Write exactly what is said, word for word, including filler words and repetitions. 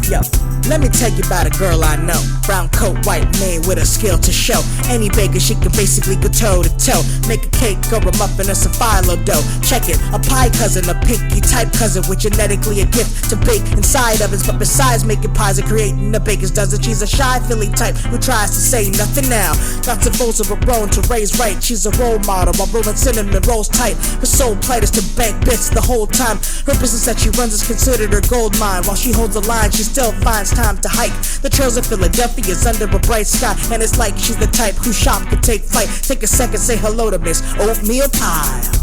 Yo, let me tell you about a girl I know. Brown coat, white mane with a skill to show. Any baker, she can basically go toe to toe. Make a cake or a muffin or some phyllo dough. Check it, a pie cousin, a pinky type cousin with genetically a gift to bake inside ovens. But besides making pies and creating a baker's dozen, she's a shy Philly type who tries to say nothing now. Got some bowls of her own to raise right. She's a role model while rolling cinnamon rolls tight. Her sole plight is to bank bits the whole time. Her business that she runs is considered her gold mine. While she holds the line, she still finds time to hike. The trails of Philadelphia is under a bright sky, and it's like she's the type who shop could take flight. Take a second, say hello to Miss Oatmeal Pie.